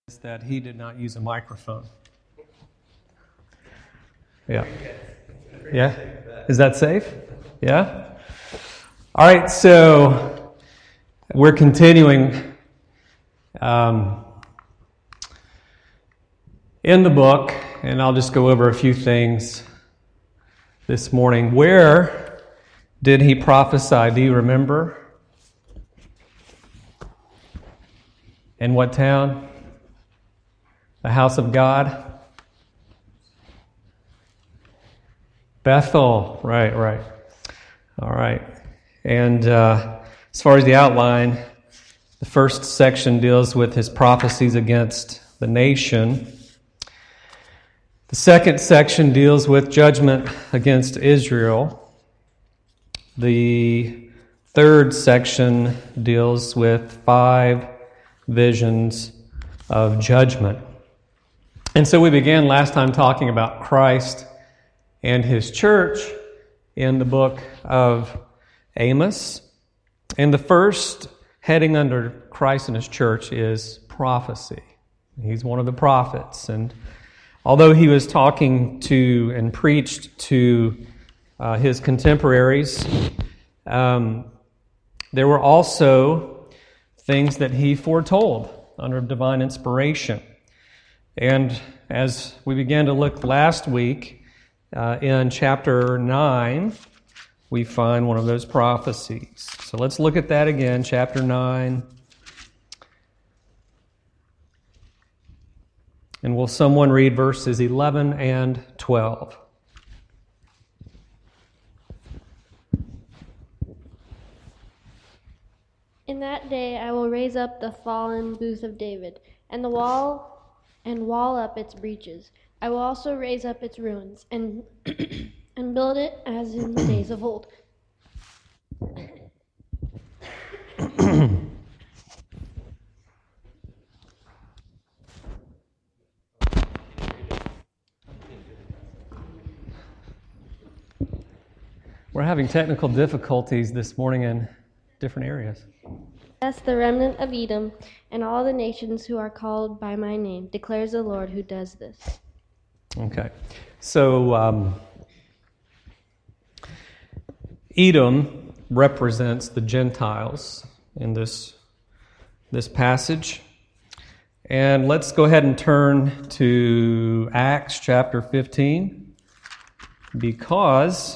is that he did not use a microphone. Yeah. Yeah? Is that safe? Yeah? All right, so we're continuing in the book, and I'll just go over a few things this morning. Where did he prophesy? Do you remember? In what town? The house of God? Bethel. Right. All right. And as far as the outline, the first section deals with his prophecies against the nation. The second section deals with judgment against Israel. The third section deals with 5 visions of judgment. And so we began last time talking about Christ and his church in the book of Amos. And the first heading under Christ and his church is prophecy. He's one of the prophets. And although he was talking to and preached to his contemporaries, there were also things that he foretold under divine inspiration. And as we began to look last week, in chapter 9, we find one of those prophecies. So let's look at that again, chapter 9. And will someone read verses 11 and 12? In that day I will raise up the fallen booth of David, and wall up its breaches. I will also raise up its ruins, and and build it as in the days of old. We're having technical difficulties this morning in different areas. That's the remnant of Edom, and all the nations who are called by my name, declares the Lord who does this. Okay. So, Edom represents the Gentiles in this passage. And let's go ahead and turn to Acts chapter 15, because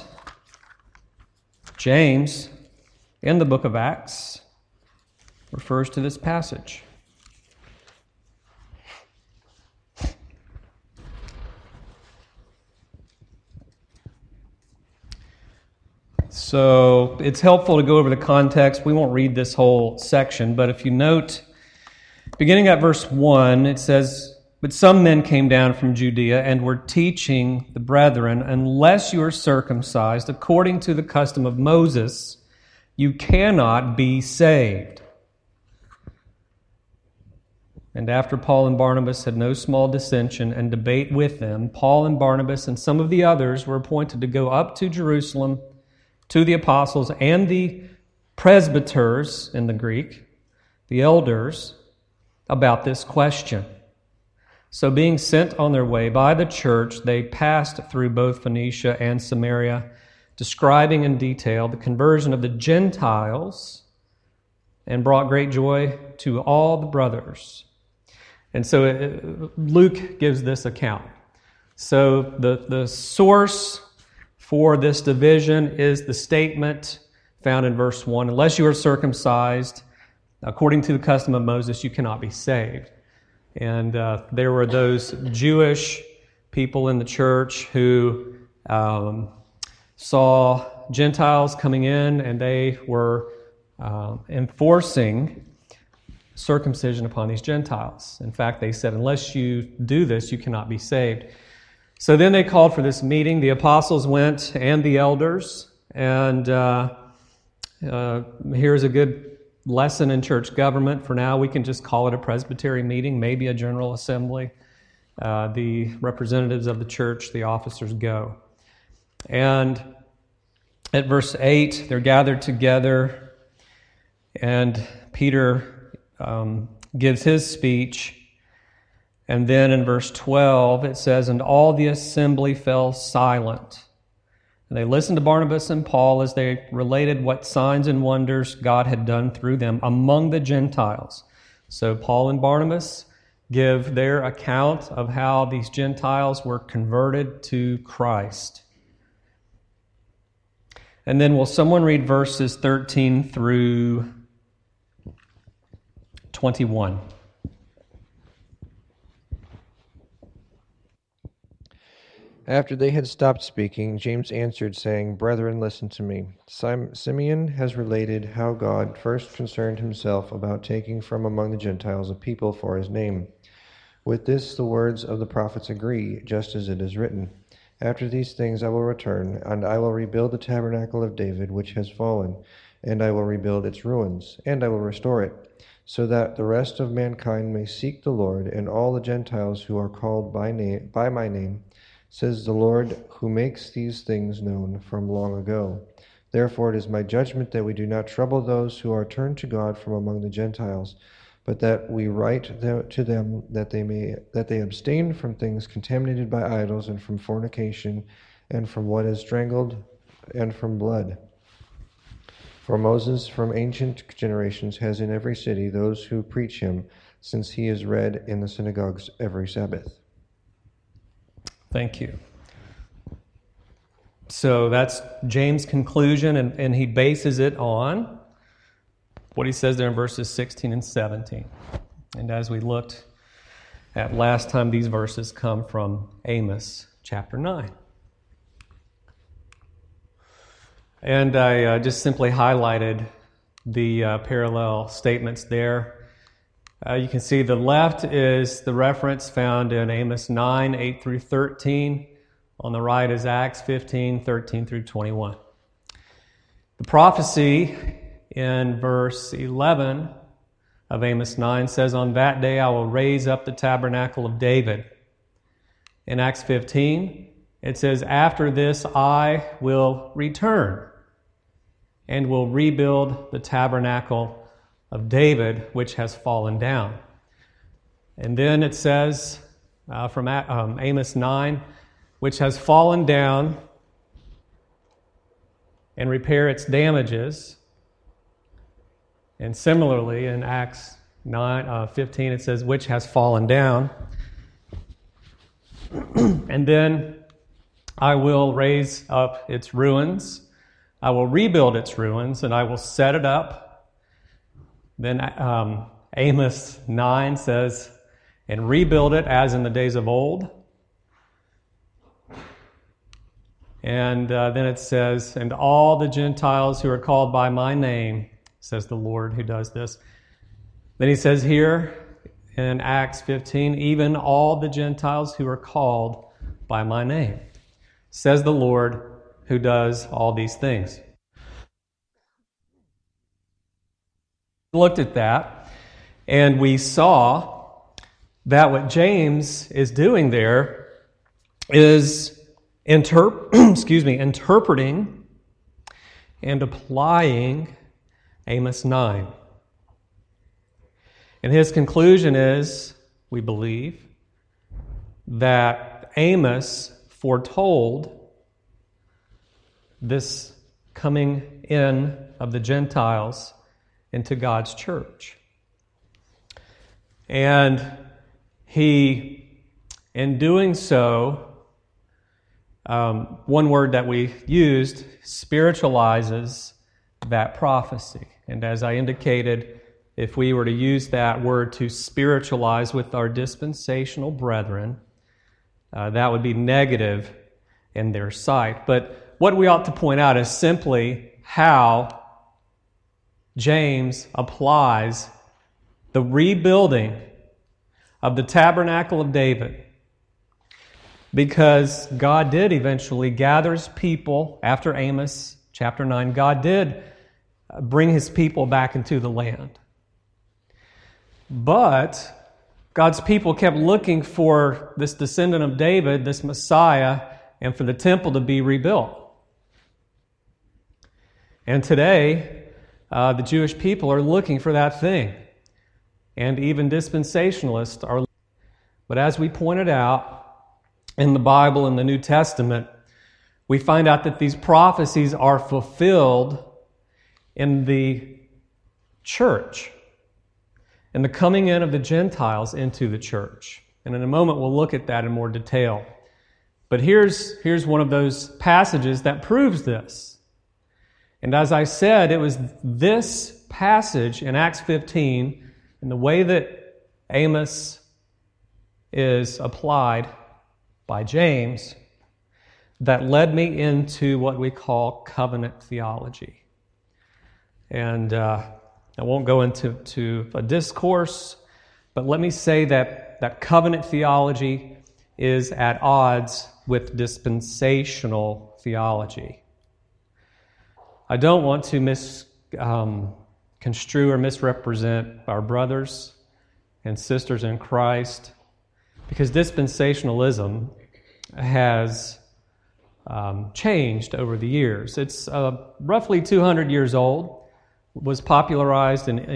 James, in the book of Acts, refers to this passage. So it's helpful to go over the context. We won't read this whole section, but if you note, beginning at verse 1, it says, "But some men came down from Judea and were teaching the brethren, unless you are circumcised according to the custom of Moses, you cannot be saved." And after Paul and Barnabas had no small dissension and debate with them, Paul and Barnabas and some of the others were appointed to go up to Jerusalem to the apostles and the presbyters in the Greek, the elders, about this question. So being sent on their way by the church, they passed through both Phoenicia and Samaria, describing in detail the conversion of the Gentiles, and brought great joy to all the brothers. And so Luke gives this account. So the source for this division is the statement found in verse 1, "Unless you are circumcised according to the custom of Moses, you cannot be saved." And there were those Jewish people in the church who saw Gentiles coming in, and they were enforcing circumcision upon these Gentiles. In fact, they said, unless you do this, you cannot be saved. So then they called for this meeting. The apostles went and the elders, and here's a good lesson in church government. For now, we can just call it a presbytery meeting, maybe a general assembly. The representatives of the church, the officers, go. And at verse 8, they're gathered together, and Peter gives his speech, And then in verse 12, it says, "And all the assembly fell silent. And they listened to Barnabas and Paul as they related what signs and wonders God had done through them among the Gentiles." So Paul and Barnabas give their account of how these Gentiles were converted to Christ. And then will someone read verses 13 through 21? After they had stopped speaking, James answered, saying, "Brethren, listen to me. Simeon has related how God first concerned himself about taking from among the Gentiles a people for his name. With this the words of the prophets agree, just as it is written, 'After these things I will return, and I will rebuild the tabernacle of David which has fallen, and I will rebuild its ruins, and I will restore it, so that the rest of mankind may seek the Lord, and all the Gentiles who are called by my name, says the Lord, who makes these things known from long ago. Therefore it is my judgment that we do not trouble those who are turned to God from among the Gentiles, but that we write to them that they abstain from things contaminated by idols, and from fornication, and from what is strangled, and from blood. For Moses from ancient generations has in every city those who preach him, since he is read in the synagogues every Sabbath.'" Thank you. So that's James' conclusion, and he bases it on what he says there in verses 16 and 17. And as we looked at last time, these verses come from Amos chapter 9. And I just simply highlighted the parallel statements there. You can see the left is the reference found in Amos 9, 8 through 13. On the right is Acts 15, 13 through 21. The prophecy in verse 11 of Amos 9 says, "On that day I will raise up the tabernacle of David." In Acts 15, it says, "After this I will return and will rebuild the tabernacle of David, which has fallen down." And then it says from Amos 9, "which has fallen down, and repair its damages." And similarly in Acts 15 it says, "which has fallen down." And then, "I will raise up its ruins, I will rebuild its ruins, and I will set it up." Then Amos 9 says, "and rebuild it as in the days of old." And then it says, "and all the Gentiles who are called by my name," says the Lord who does this. Then he says here in Acts 15, "even all the Gentiles who are called by my name," says the Lord who does all these things. Looked at that, and we saw that what James is doing there is interpreting and applying Amos 9. And his conclusion is, we believe, that Amos foretold this coming in of the Gentiles into God's church. And he, in doing so, one word that we used, spiritualizes that prophecy. And as I indicated, if we were to use that word to spiritualize with our dispensational brethren, that would be negative in their sight. But what we ought to point out is simply how James applies the rebuilding of the tabernacle of David, because God did eventually gather his people after Amos chapter 9. God did bring his people back into the land. But God's people kept looking for this descendant of David, this Messiah, and for the temple to be rebuilt. And today, the Jewish people are looking for that thing. And even dispensationalists are. But as we pointed out in the Bible, in the New Testament, we find out that these prophecies are fulfilled in the church, in the coming in of the Gentiles into the church. And in a moment, we'll look at that in more detail. But here's one of those passages that proves this. And as I said, it was this passage in Acts 15, and the way that Amos is applied by James, that led me into what we call covenant theology. And I won't go into a discourse, but let me say that covenant theology is at odds with dispensational theology. I don't want to misconstrue or misrepresent our brothers and sisters in Christ, because dispensationalism has changed over the years. It's roughly 200 years old, was popularized in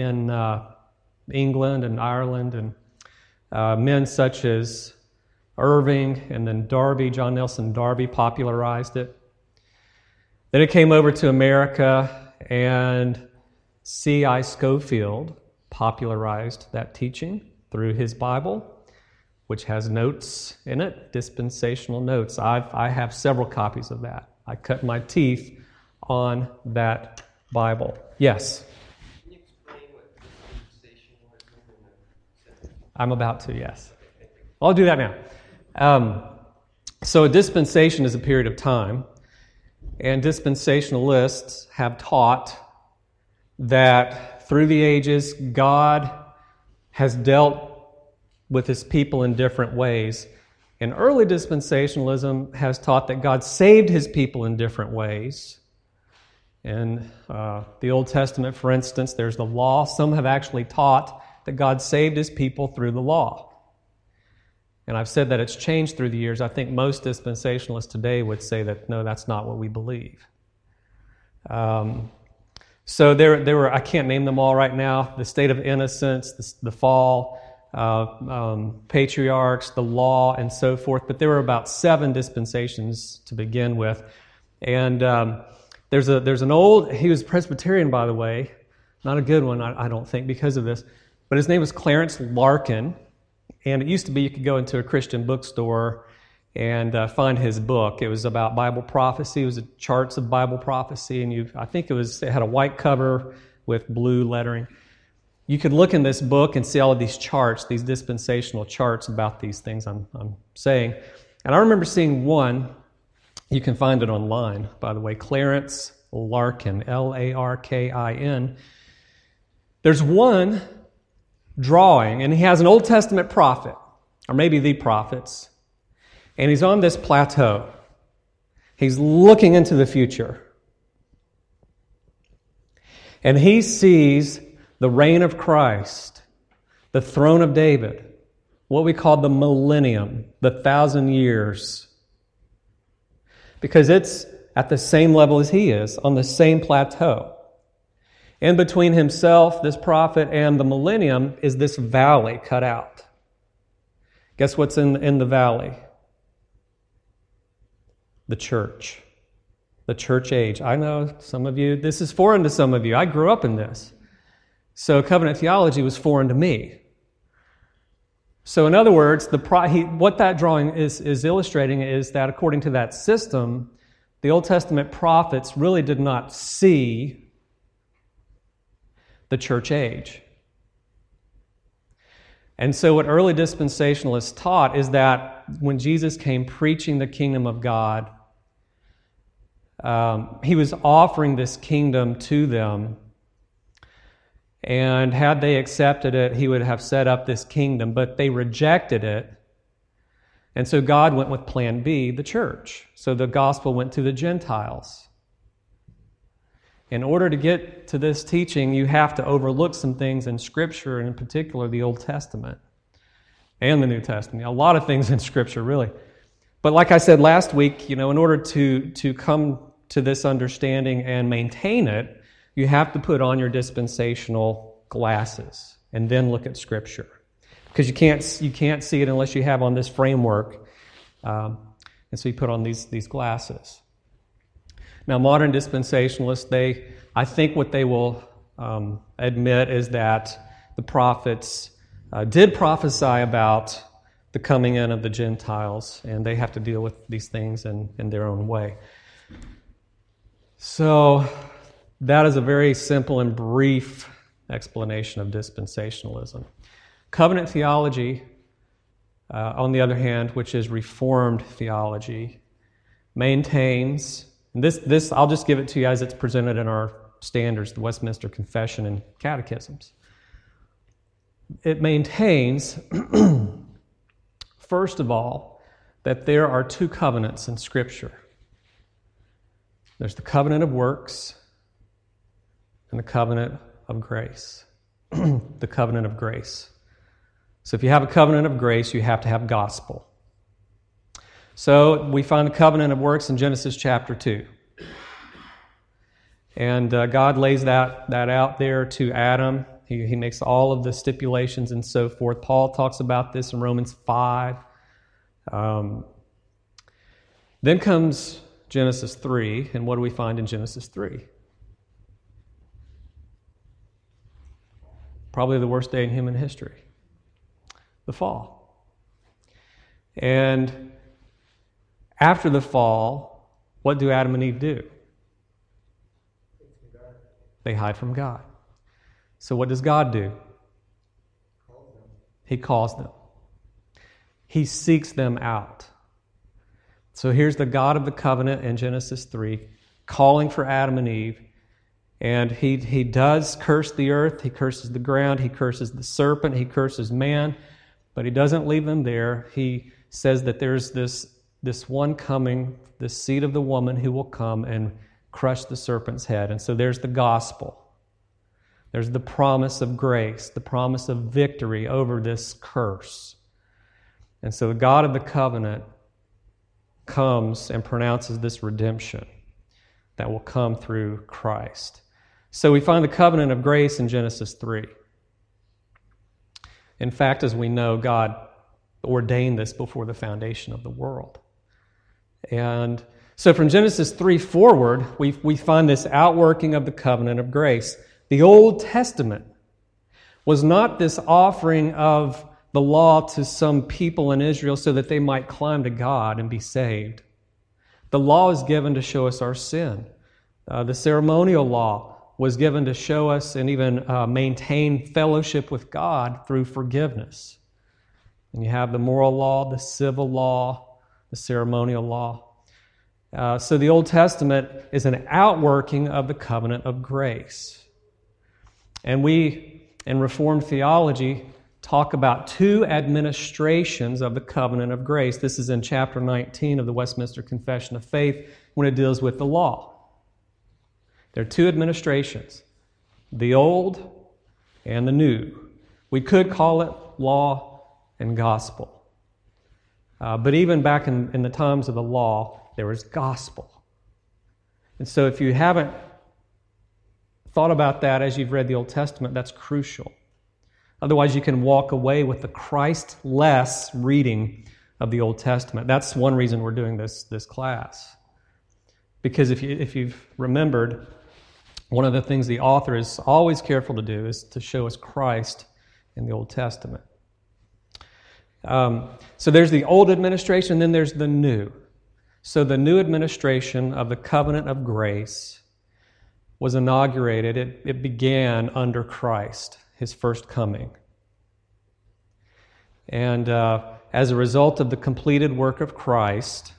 England and Ireland, and men such as Irving and then Darby, John Nelson Darby, popularized it. Then it came over to America, and C.I. Scofield popularized that teaching through his Bible, which has notes in it, dispensational notes. I have several copies of that. I cut my teeth on that Bible. Yes? Can you explain what dispensationalism is? I'm about to, yes. I'll do that now. So a dispensation is a period of time, and dispensationalists have taught that through the ages, God has dealt with His people in different ways. And early dispensationalism has taught that God saved His people in different ways. In the Old Testament, for instance, there's the law. Some have actually taught that God saved His people through the law. And I've said that it's changed through the years. I think most dispensationalists today would say that, no, that's not what we believe. So there were, I can't name them all right now, the state of innocence, the fall, patriarchs, the law, and so forth. But there were about 7 dispensations to begin with. And there's an old, he was Presbyterian, by the way, not a good one, I don't think, because of this. But his name was Clarence Larkin. And it used to be you could go into a Christian bookstore and find his book. It was about Bible prophecy. It was charts of Bible prophecy, and I think it had a white cover with blue lettering. You could look in this book and see all of these charts, these dispensational charts about these things I'm saying. And I remember seeing one. You can find it online, by the way, Clarence Larkin, Larkin. There's one drawing, and he has an Old Testament prophet, or maybe the prophets, and he's on this plateau. He's looking into the future. And he sees the reign of Christ, the throne of David, what we call the millennium, the 1,000 years. Because it's at the same level as he is, on the same plateau. In between himself, this prophet, and the millennium is this valley cut out. Guess what's in the valley? The church. The church age. I know some of you, this is foreign to some of you. I grew up in this. So covenant theology was foreign to me. So in other words, what that drawing is illustrating is that according to that system, the Old Testament prophets really did not see the church age. And so what early dispensationalists taught is that when Jesus came preaching the kingdom of God, He was offering this kingdom to them. And had they accepted it, He would have set up this kingdom, but they rejected it. And so God went with plan B, the church. So the gospel went to the Gentiles. In order to get to this teaching, you have to overlook some things in Scripture, and in particular the Old Testament and the New Testament. A lot of things in Scripture, really. But like I said last week, in order to come to this understanding and maintain it, you have to put on your dispensational glasses and then look at Scripture. because you can't see it unless you have on this framework. And so you put on these glasses. Now, modern dispensationalists, I think what they will admit is that the prophets did prophesy about the coming in of the Gentiles, and they have to deal with these things in their own way. So that is a very simple and brief explanation of dispensationalism. Covenant theology, on the other hand, which is Reformed theology, maintains, and this I'll just give it to you as it's presented in our standards, the Westminster Confession and Catechisms. It maintains, first of all, that there are two covenants in Scripture. There's the covenant of works and the covenant of grace. The covenant of grace. So if you have a covenant of grace, you have to have gospel. So we find the covenant of works in Genesis chapter 2. And God lays that out there to Adam. He makes all of the stipulations and so forth. Paul talks about this in Romans 5. Then comes Genesis 3, and what do we find in Genesis 3? Probably the worst day in human history. The fall. And after the fall, what do Adam and Eve do? They hide from God. So what does God do? He calls them. He seeks them out. So here's the God of the covenant in Genesis 3 calling for Adam and Eve. And he does curse the earth. He curses the ground. He curses the serpent. He curses man. But he doesn't leave them there. He says that there's this one coming, this seed of the woman who will come and crush the serpent's head. And so there's the gospel. There's the promise of grace, the promise of victory over this curse. And so the God of the covenant comes and pronounces this redemption that will come through Christ. So we find the covenant of grace in Genesis 3. In fact, as we know, God ordained this before the foundation of the world. And so from Genesis 3 forward, we find this outworking of the covenant of grace. The Old Testament was not this offering of the law to some people in Israel so that they might climb to God and be saved. The law is given to show us our sin. The ceremonial law was given to show us and even maintain fellowship with God through forgiveness. And you have the moral law, the civil law, the ceremonial law. So the Old Testament is an outworking of the covenant of grace. And we, in Reformed theology, talk about two administrations of the covenant of grace. This is in chapter 19 of the Westminster Confession of Faith when it deals with the law. There are two administrations, the old and the new. We could call it law and gospel. But even back in the times of the law, there was gospel. And so if you haven't thought about that as you've read the Old Testament, that's crucial. Otherwise, you can walk away with the Christ-less reading of the Old Testament. That's one reason we're doing this class. Because if you've remembered, one of the things the author is always careful to do is to show us Christ in the Old Testament. So there's the old administration, then there's the new. So the new administration of the covenant of grace was inaugurated. It began under Christ, His first coming. And as a result of the completed work of Christ,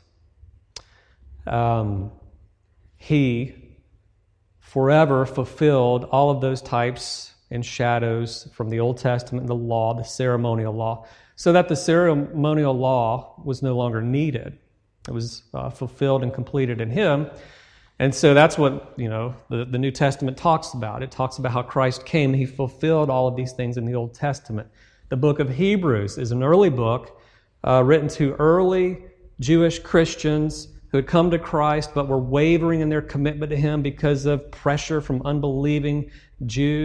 He forever fulfilled all of those types and shadows from the Old Testament, the law, the ceremonial law, so that the ceremonial law was no longer needed. It was fulfilled and completed in Him. And so that's what, the New Testament talks about. It talks about how Christ came and He fulfilled all of these things in the Old Testament. The book of Hebrews is an early book written to early Jewish Christians who had come to Christ but were wavering in their commitment to Him because of pressure from unbelieving Jews.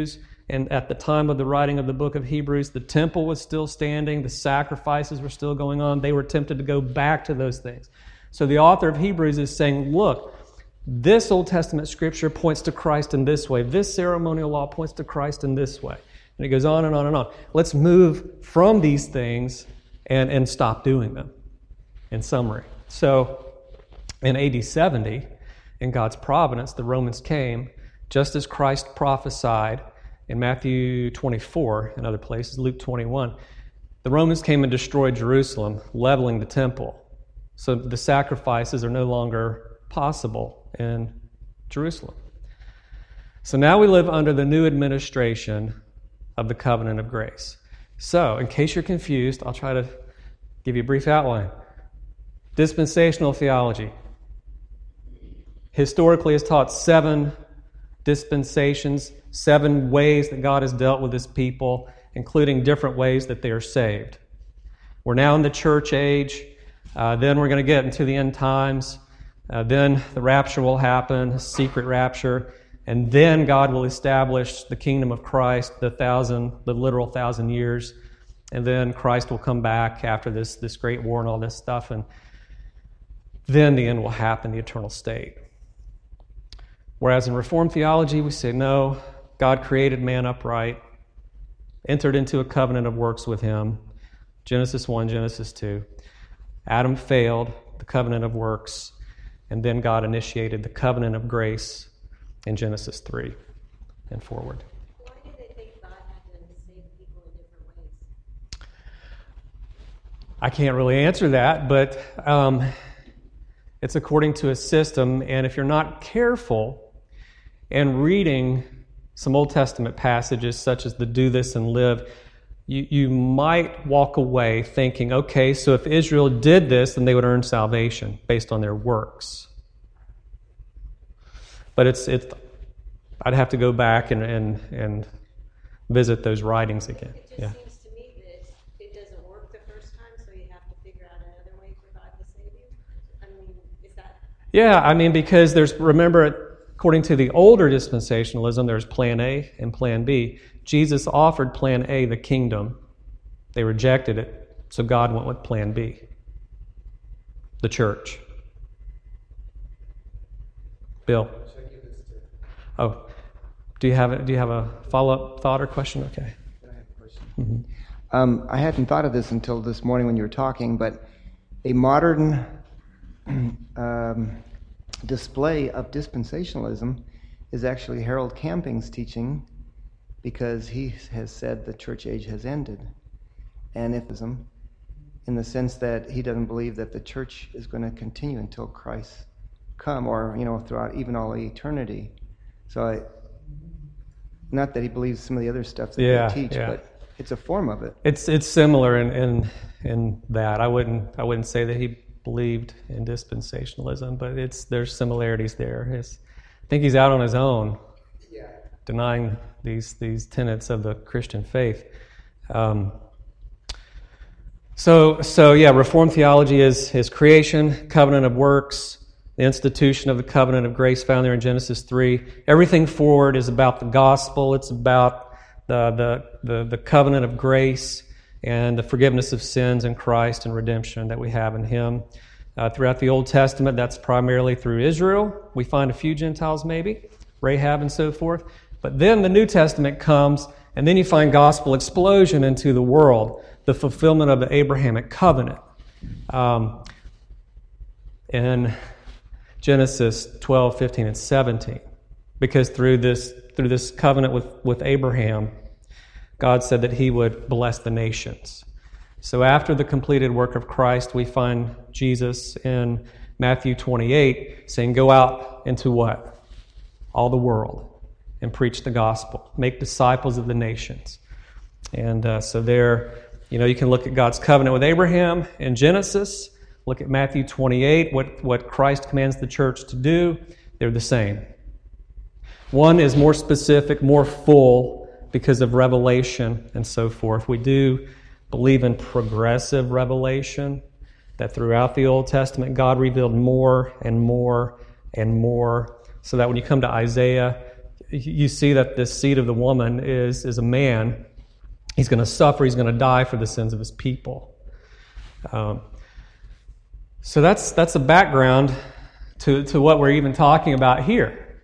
And at the time of the writing of the book of Hebrews, the temple was still standing, the sacrifices were still going on. They were tempted to go back to those things. So the author of Hebrews is saying, look, this Old Testament scripture points to Christ in this way. This ceremonial law points to Christ in this way. And it goes on and on and on. Let's move from these things and stop doing them, in summary. So in AD 70, in God's providence, the Romans came, just as Christ prophesied in Matthew 24 and other places, Luke 21. The Romans came and destroyed Jerusalem, leveling the temple. So the sacrifices are no longer possible in Jerusalem. So now we live under the new administration of the covenant of grace. So, in case you're confused, I'll try to give you a brief outline. Dispensational theology historically has taught 7 dispensations, 7 ways that God has dealt with His people, including different ways that they are saved. We're now in the church age. Then we're going to get into the end times. Then the rapture will happen, a secret rapture. And then God will establish the kingdom of Christ, the literal 1,000 years. And then Christ will come back after this great war and all this stuff. And then the end will happen, the eternal state. Whereas in Reformed theology, we say, no, God created man upright, entered into a covenant of works with Him. Genesis 1, Genesis 2. Adam failed, the covenant of works, and then God initiated the covenant of grace in Genesis 3 and forward. Why do they think God had to save people in different ways? I can't really answer that, but it's according to a system, and if you're not careful and reading some Old Testament passages such as the do this and live, you might walk away thinking, okay, so if Israel did this, then they would earn salvation based on their works. But I'd have to go back and visit those writings again. It just seems to me that it doesn't work the first time, so you have to figure out another way for God to save you. I mean, is that... Yeah, because remember, according to the older dispensationalism, there's plan A and plan B. Jesus offered plan A, the kingdom. They rejected it, so God went with plan B, the church. Bill? Oh, do you have a follow-up thought or question? Okay. I have a question. Mm-hmm. I hadn't thought of this until this morning when you were talking, but a modern display of dispensationalism is actually Harold Camping's teaching, because he has said the church age has ended. And in the sense that he doesn't believe that the church is going to continue until Christ come, or throughout even all eternity. So not that he believes some of the other stuff that they teach, but it's a form of it. It's similar in that. I wouldn't say that he believed in dispensationalism, but there's similarities there. I think he's out on his own, denying these tenets of the Christian faith. Reformed theology is creation, covenant of works, the institution of the covenant of grace found there in Genesis 3. Everything forward is about the gospel. It's about the covenant of grace and the forgiveness of sins in Christ and redemption that we have in Him. Throughout the Old Testament, that's primarily through Israel. We find a few Gentiles maybe, Rahab and so forth. But then the New Testament comes, and then you find gospel explosion into the world, the fulfillment of the Abrahamic covenant. In Genesis 12, 15, and 17. Because through this covenant with Abraham, God said that He would bless the nations. So after the completed work of Christ, we find Jesus in Matthew 28 saying, go out into what? All the world and preach the gospel. Make disciples of the nations. And so there, you can look at God's covenant with Abraham in Genesis. Look at Matthew 28, what Christ commands the church to do. They're the same. One is more specific, more full because of revelation and so forth. We do believe in progressive revelation, that throughout the Old Testament, God revealed more and more and more, so that when you come to Isaiah, you see that this seed of the woman is a man. He's going to suffer. He's going to die for the sins of his people. So that's a background to what we're even talking about here.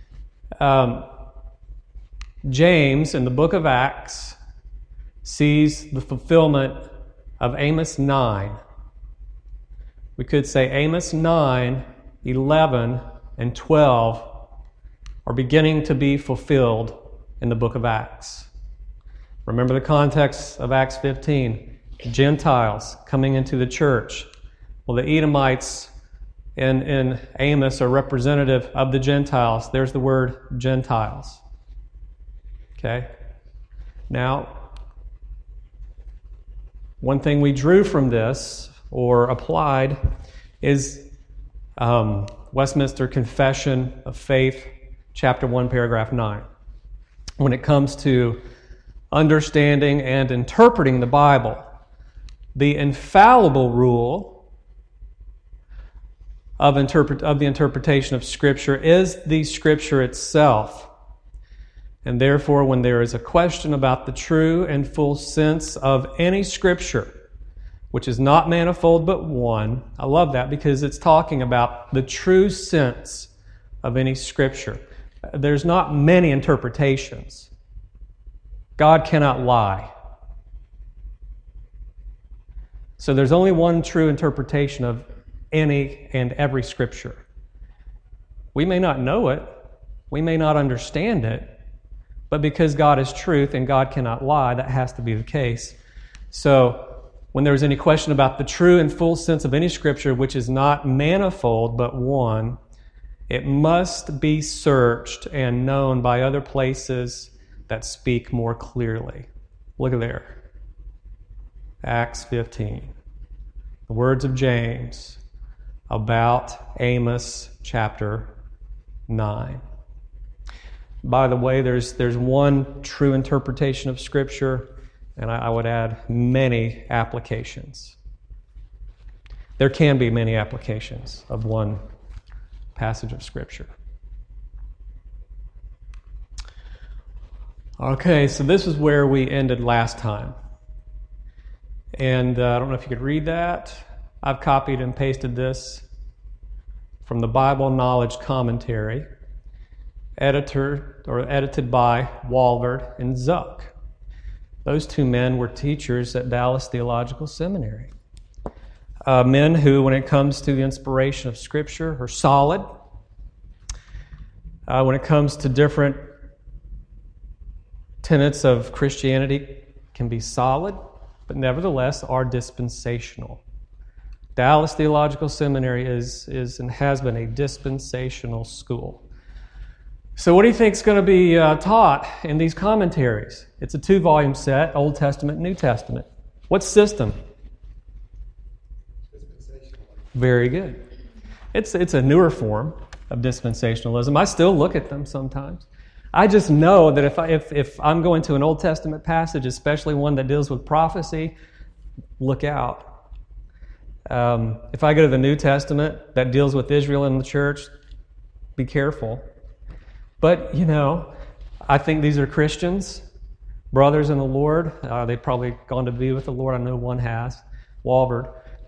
James, in the book of Acts, sees the fulfillment of Amos 9. We could say Amos 9, 11, and 12 are beginning to be fulfilled in the book of Acts. Remember the context of Acts 15. Gentiles coming into the church. Well, the Edomites in Amos are representative of the Gentiles. There's the word Gentiles. Okay? Now, one thing we drew from this, or applied, is Westminster Confession of Faith, chapter 1, paragraph 9. When it comes to understanding and interpreting the Bible, the infallible rule of the interpretation of Scripture is the Scripture itself. And therefore, when there is a question about the true and full sense of any Scripture, which is not manifold but one, I love that because it's talking about the true sense of any Scripture. There's not many interpretations. God cannot lie. So there's only one true interpretation of any and every Scripture. We may not know it, we may not understand it, but because God is truth and God cannot lie, that has to be the case. So when there's any question about the true and full sense of any Scripture, which is not manifold but one, it must be searched and known by other places that speak more clearly. Look at there. Acts 15. The words of James about Amos chapter 9. By the way, there's one true interpretation of Scripture, and I would add many applications. There can be many applications of one passage of Scripture. Okay, so this is where we ended last time. And I don't know if you could read that. I've copied and pasted this from the Bible Knowledge Commentary, edited by Walvoord and Zuck. Those two men were teachers at Dallas Theological Seminary. Men who, when it comes to the inspiration of Scripture, are solid. When it comes to different tenets of Christianity, can be solid, but nevertheless are dispensational. Dallas Theological Seminary is and has been a dispensational school. So what do you think is going to be taught in these commentaries? It's a 2-volume set, Old Testament, New Testament. What system? Very good. It's a newer form of dispensationalism. I still look at them sometimes. I just know that if I'm going to an Old Testament passage, especially one that deals with prophecy, look out. If I go to the New Testament that deals with Israel and the church, be careful. But, I think these are Christians, brothers in the Lord. They've probably gone to be with the Lord. I know one has, Walvoord.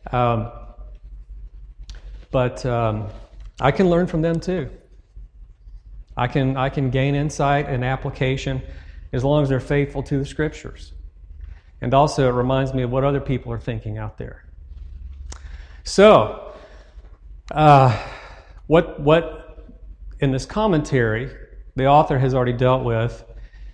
But I can learn from them too. I can gain insight and application as long as they're faithful to the Scriptures. And also it reminds me of what other people are thinking out there. So, what in this commentary the author has already dealt with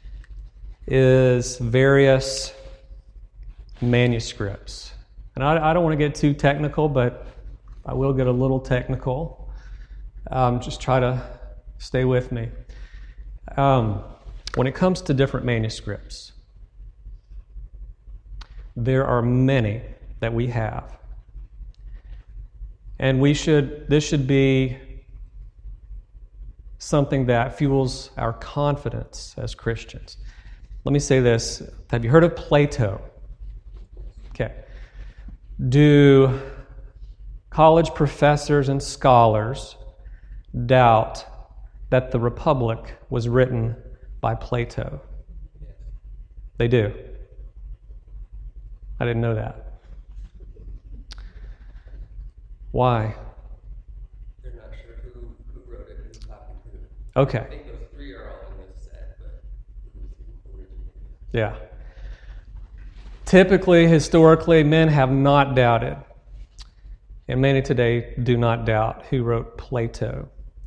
is various manuscripts. And I don't want to get too technical, but I will get a little technical. Just try to stay with me. When it comes to different manuscripts, there are many that we have. And this should be something that fuels our confidence as Christians. Let me say this. Have you heard of Plato? Okay. Do college professors and scholars doubt that the Republic was written by Plato. They do. I didn't know that. Why? They're not sure who wrote it, who's copying who. Okay. I think those three are all in this set, but who's the original? Yeah. Typically, historically, men have not doubted, and many today do not doubt who wrote Plato.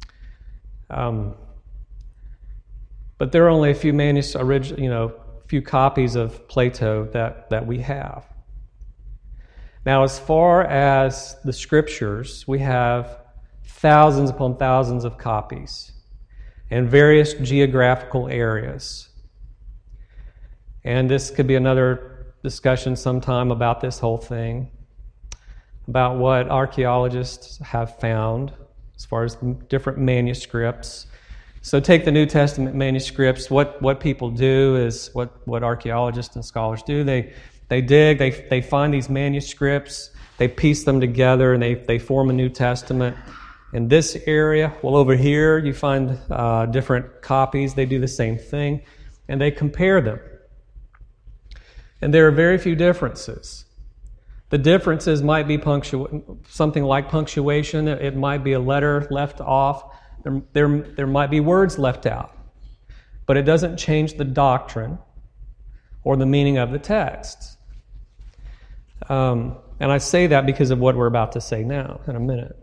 But there are only a few few copies of Plato that we have. Now, as far as the scriptures, we have thousands upon thousands of copies in various geographical areas. And this could be another discussion sometime about this whole thing, about what archaeologists have found as far as different manuscripts. So take the New Testament manuscripts. What people do is what archaeologists and scholars do. They dig, they find these manuscripts, they piece them together, and they form a New Testament. In this area, well, over here, you find different copies. They do the same thing, and they compare them. And there are very few differences. The differences might be something like punctuation. It might be a letter left off. There might be words left out. But it doesn't change the doctrine or the meaning of the text. And I say that because of what we're about to say now in a minute.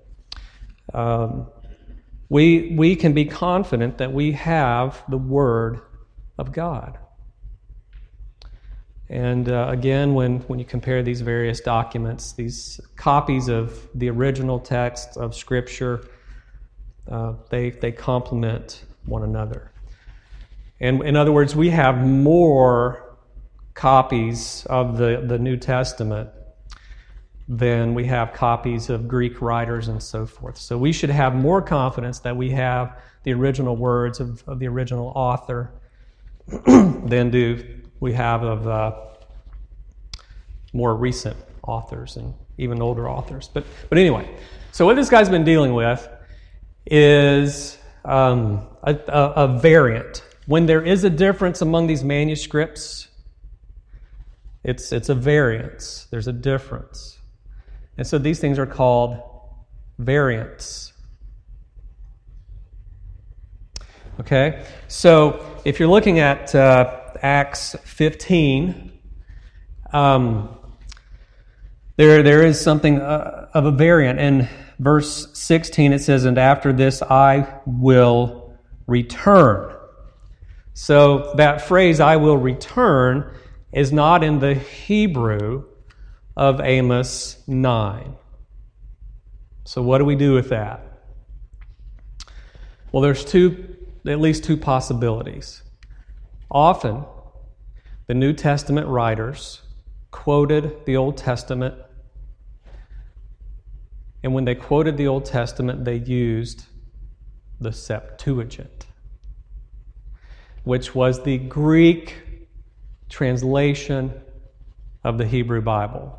We can be confident that we have the Word of God. And again, when you compare these various documents, these copies of the original text of Scripture, they complement one another. And in other words, we have more copies of the New Testament than we have copies of Greek writers and so forth. So we should have more confidence that we have the original words of the original author than do we have of more recent authors and even older authors. But anyway, so what this guy's been dealing with is a variant. When there is a difference among these manuscripts, it's a variance. There's a difference. And so these things are called variants. Okay? So if you're looking at Acts 15, there is something of a variant. In verse 16 it says, "And after this I will return." So that phrase, "I will return," is not in the Hebrew of Amos 9. So what do we do with that? Well, there's at least two possibilities. Often, the New Testament writers quoted the Old Testament, and when they quoted the Old Testament, they used the Septuagint, which was the Greek translation of the Hebrew Bible.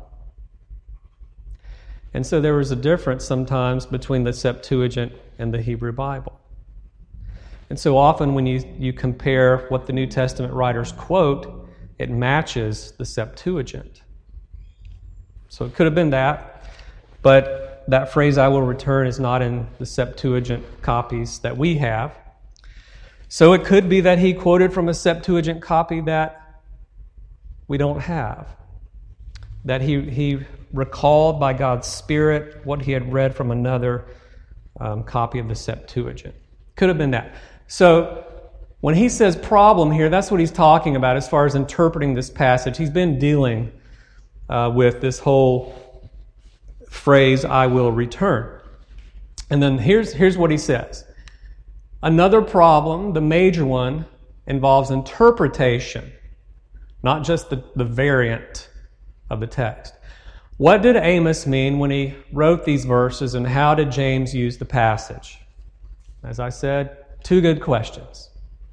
And so there was a difference sometimes between the Septuagint and the Hebrew Bible. And so often when you compare what the New Testament writers quote, it matches the Septuagint. So it could have been that, but that phrase, "I will return," is not in the Septuagint copies that we have. So it could be that he quoted from a Septuagint copy that we don't have. That he recalled by God's Spirit what he had read from another copy of the Septuagint. Could have been that. So when he says problem here, that's what he's talking about as far as interpreting this passage. He's been dealing with this whole phrase, "I will return." And then here's what he says. Another problem, the major one, involves interpretation, not just the variant of the text. What did Amos mean when he wrote these verses, and how did James use the passage? As I said, two good questions.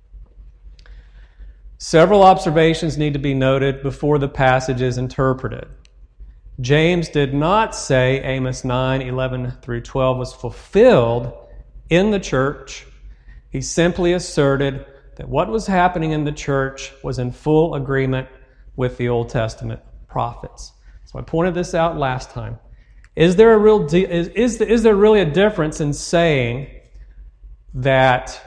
Several observations need to be noted before the passage is interpreted. James did not say Amos 9:11 through 12 was fulfilled in the church He simply asserted that what was happening in the church was in full agreement with the Old Testament prophets. So I pointed this out last time. Is there really a difference in saying that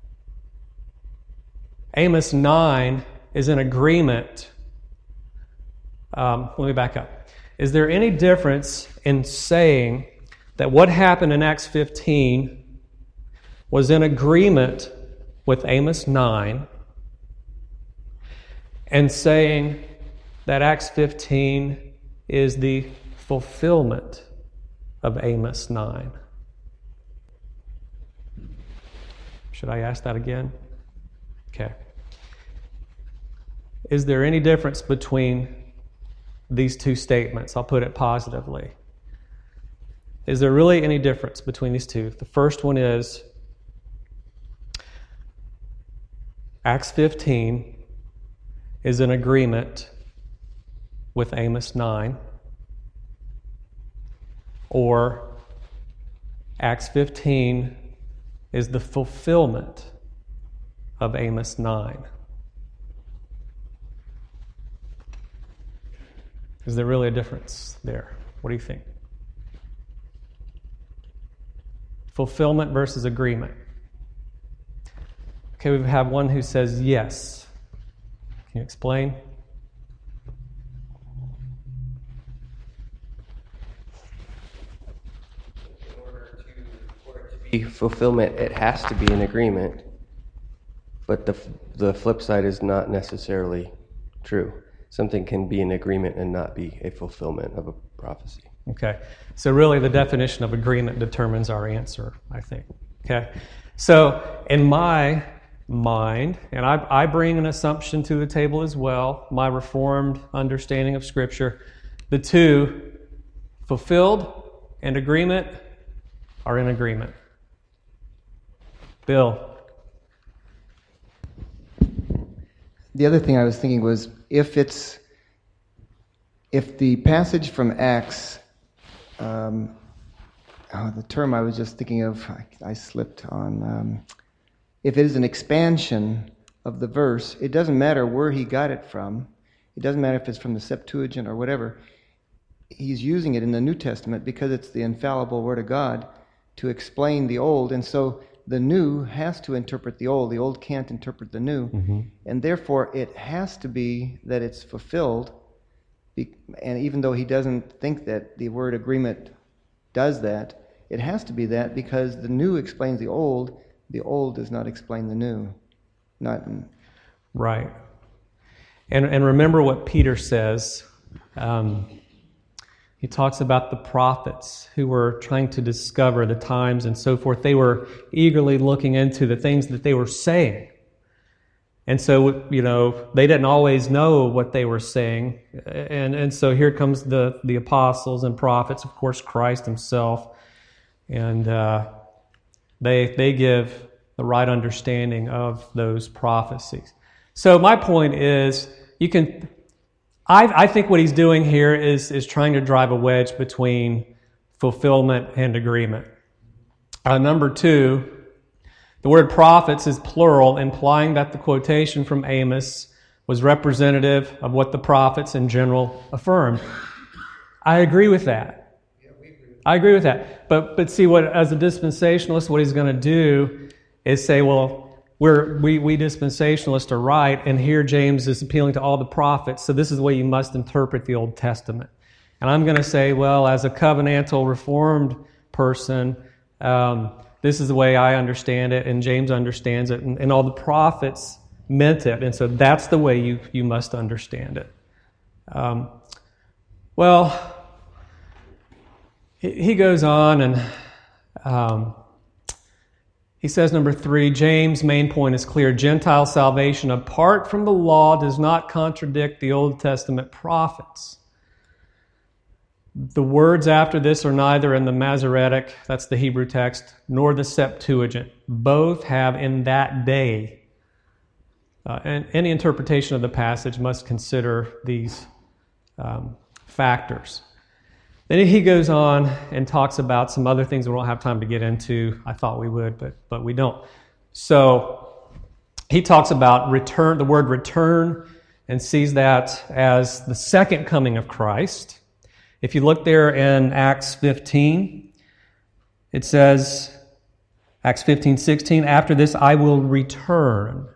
Amos 9 is in agreement? Let me back up. Is there any difference in saying that what happened in Acts 15 was in agreement with Amos 9 and saying that Acts 15 is the fulfillment of Amos 9? Should I ask that again? Okay. Is there any difference between these two statements? I'll put it positively. Is there really any difference between these two? The first one is Acts 15 is in agreement with Amos 9, or Acts 15 is the fulfillment of Amos 9. Is there really a difference there? What do you think? Fulfillment versus agreement. Okay, we have one who says yes. Can you explain? For it to be fulfillment, it has to be an agreement, but the flip side is not necessarily true. Something can be an agreement and not be a fulfillment of a prophecy. Okay, so really the definition of agreement determines our answer, I think. Okay, so in my mind, and I bring an assumption to the table as well, my Reformed understanding of Scripture, the two, fulfilled and agreement, are in agreement. Bill? The other thing I was thinking was, if the passage from Acts, the term I was just thinking of, I slipped on. If it is an expansion of the verse, it doesn't matter where he got it from. It doesn't matter if it's from the Septuagint or whatever. He's using it in the New Testament because it's the infallible Word of God to explain the Old, and so the New has to interpret the Old. The Old can't interpret the New, and therefore it has to be that it's fulfilled. And even though he doesn't think that the word agreement does that, it has to be that because the New explains the Old does not explain the New. Right. And remember what Peter says. He talks about the prophets who were trying to discover the times and so forth. They were eagerly looking into the things that they were saying. And so, they didn't always know what they were saying. And so here comes the apostles and prophets, of course, Christ himself. And they give the right understanding of those prophecies. So my point is, I think what he's doing here is trying to drive a wedge between fulfillment and agreement. Number two, the word prophets is plural, implying that the quotation from Amos was representative of what the prophets in general affirmed. I agree with that. I agree with that. But see, as a dispensationalist, what he's going to do is say, well, we dispensationalists are right, and here James is appealing to all the prophets, so this is the way you must interpret the Old Testament. And I'm going to say, well, as a covenantal Reformed person, this is the way I understand it, and James understands it, and all the prophets meant it, and so that's the way you must understand it. He goes on, and he says, number 3, James' main point is clear. Gentile salvation apart from the law does not contradict the Old Testament prophets. The words after this are neither in the Masoretic, that's the Hebrew text, nor the Septuagint. Both have in that day. And any interpretation of the passage must consider these factors. Then he goes on and talks about some other things we don't have time to get into. I thought we would, but we don't. So he talks about return, the word return, and sees that as the second coming of Christ. If you look there in Acts 15, it says, Acts 15:16, after this I will return.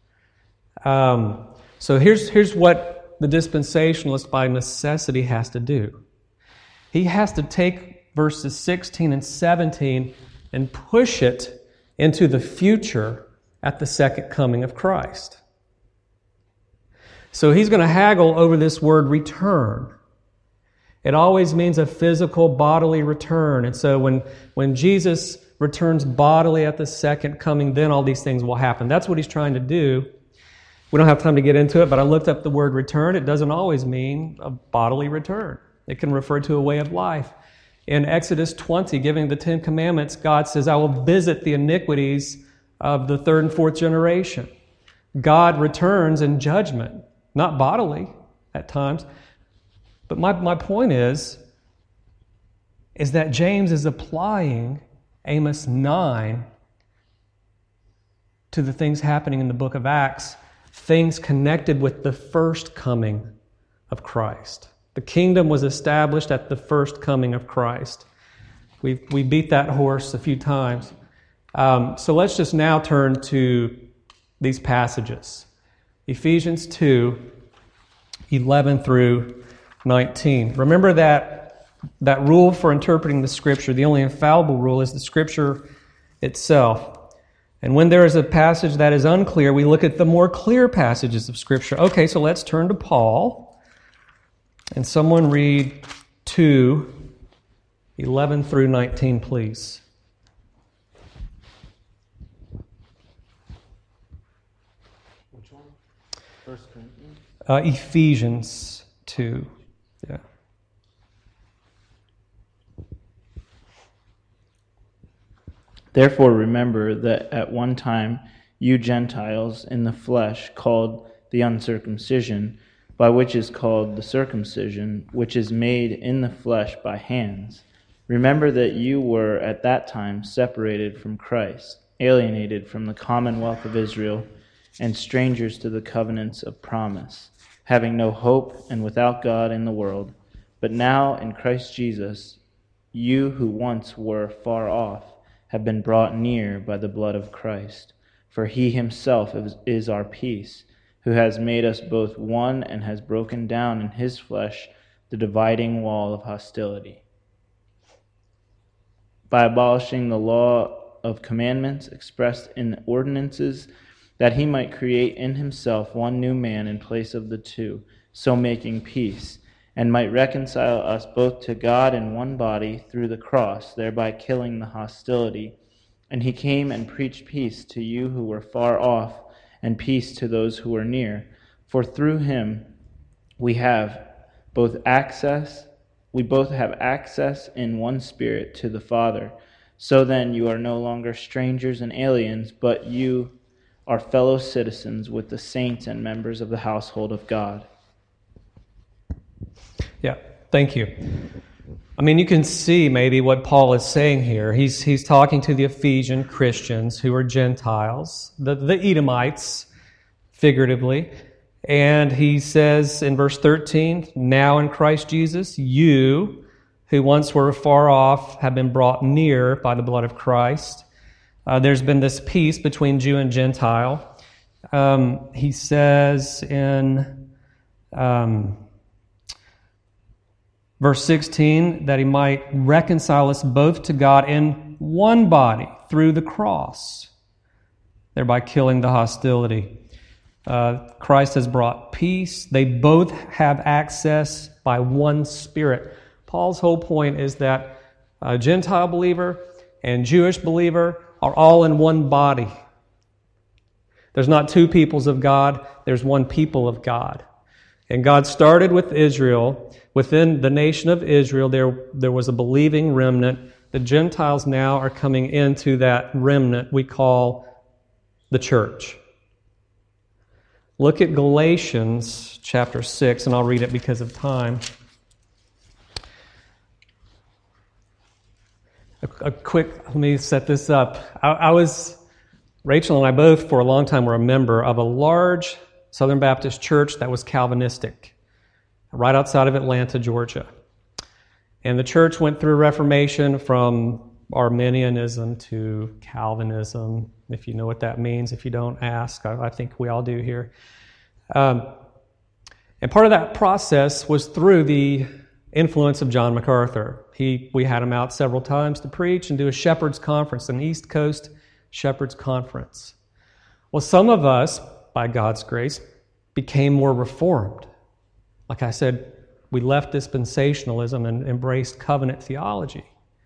So here's what the dispensationalist by necessity has to do. He has to take verses 16 and 17 and push it into the future at the second coming of Christ. So he's going to haggle over this word return. It always means a physical bodily return. And so when Jesus returns bodily at the second coming, then all these things will happen. That's what he's trying to do. We don't have time to get into it, but I looked up the word return. It doesn't always mean a bodily return. It can refer to a way of life. In Exodus 20, giving the Ten Commandments, God says, I will visit the iniquities of the third and fourth generation. God returns in judgment, not bodily at times. But my point is that James is applying Amos 9 to the things happening in the book of Acts, things connected with the first coming of Christ. The kingdom was established at the first coming of Christ. We beat that horse a few times. So let's just now turn to these passages. Ephesians 2, 11 through 19. Remember that rule for interpreting the Scripture, the only infallible rule is the Scripture itself. And when there is a passage that is unclear, we look at the more clear passages of Scripture. Okay, so let's turn to Paul. And someone read 2, 11 through 19, please. Which one? 1 Corinthians? Ephesians 2. Yeah. Therefore remember that at one time you Gentiles in the flesh called the uncircumcision, by which is called the circumcision, which is made in the flesh by hands. Remember that you were at that time separated from Christ, alienated from the commonwealth of Israel, and strangers to the covenants of promise, having no hope and without God in the world. But now in Christ Jesus, you who once were far off have been brought near by the blood of Christ. For he himself is our peace, who has made us both one and has broken down in his flesh the dividing wall of hostility, by abolishing the law of commandments expressed in ordinances, that he might create in himself one new man in place of the two, so making peace, and might reconcile us both to God in one body through the cross, thereby killing the hostility. And he came and preached peace to you who were far off, and peace to those who are near. For through him we both have access in one Spirit to the Father. So then you are no longer strangers and aliens, but you are fellow citizens with the saints and members of the household of God. Yeah, thank you. I mean, you can see maybe what Paul is saying here. He's talking to the Ephesian Christians who are Gentiles, the Edomites, figuratively. And he says in verse 13, now in Christ Jesus, you who once were far off have been brought near by the blood of Christ. There's been this peace between Jew and Gentile. He says in verse 16, that he might reconcile us both to God in one body through the cross, thereby killing the hostility. Christ has brought peace. They both have access by one Spirit. Paul's whole point is that a Gentile believer and Jewish believer are all in one body. There's not two peoples of God, there's one people of God. And God started with Israel. Within the nation of Israel, there was a believing remnant. The Gentiles now are coming into that remnant we call the church. Look at Galatians chapter 6, and I'll read it because of time. Let me set this up. I was Rachel and I both, for a long time, were a member of a large Southern Baptist church that was Calvinistic, right outside of Atlanta, Georgia. And the church went through Reformation from Arminianism to Calvinism, if you know what that means. If you don't, ask. I think we all do here. And part of that process was through the influence of John MacArthur. We had him out several times to preach and do a Shepherd's Conference, an East Coast Shepherd's Conference. Well, some of us, by God's grace, became more reformed. Like I said, we left dispensationalism and embraced covenant theology.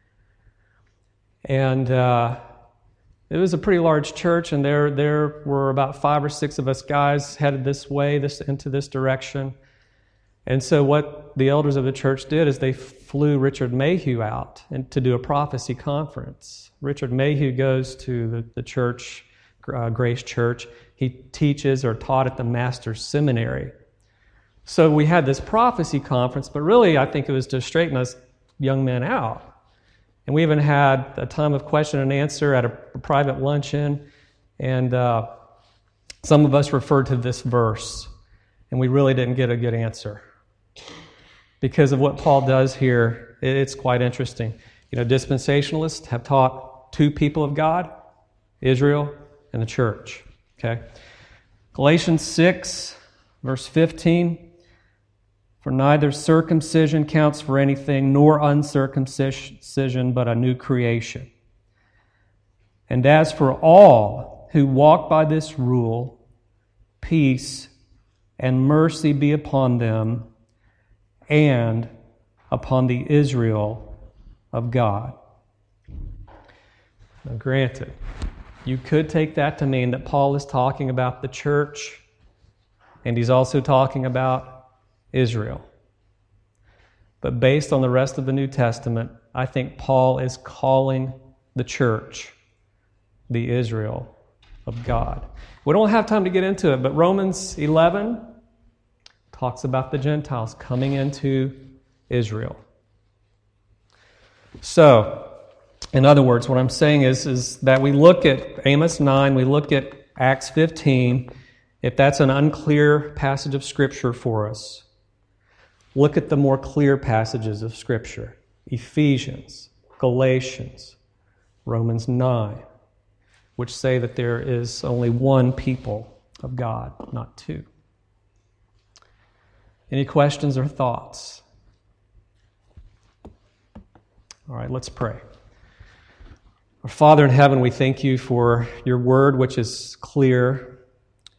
And it was a pretty large church, and there were about 5 or 6 of us guys headed this way, into this direction. And so what the elders of the church did is they flew Richard Mayhew out to do a prophecy conference. Richard Mayhew goes to the church, Grace Church. He teaches or taught at the Master's Seminary. So we had this prophecy conference, but really I think it was to straighten us young men out. And we even had a time of question and answer at a private luncheon, and some of us referred to this verse, and we really didn't get a good answer. Because of what Paul does here, it's quite interesting. Dispensationalists have taught 2 people of God, Israel and the church. Okay? Galatians 6, verse 15. For neither circumcision counts for anything, nor uncircumcision, but a new creation. And as for all who walk by this rule, peace and mercy be upon them and upon the Israel of God. Now, granted, you could take that to mean that Paul is talking about the church, and he's also talking about Israel. But based on the rest of the New Testament, I think Paul is calling the church the Israel of God. We don't have time to get into it, but Romans 11 talks about the Gentiles coming into Israel. So, in other words, what I'm saying is that we look at Amos 9, we look at Acts 15, if that's an unclear passage of Scripture for us. Look at the more clear passages of Scripture. Ephesians, Galatians, Romans 9, which say that there is only one people of God, not 2. Any questions or thoughts? All right, let's pray. Our Father in heaven, we thank you for your word, which is clear.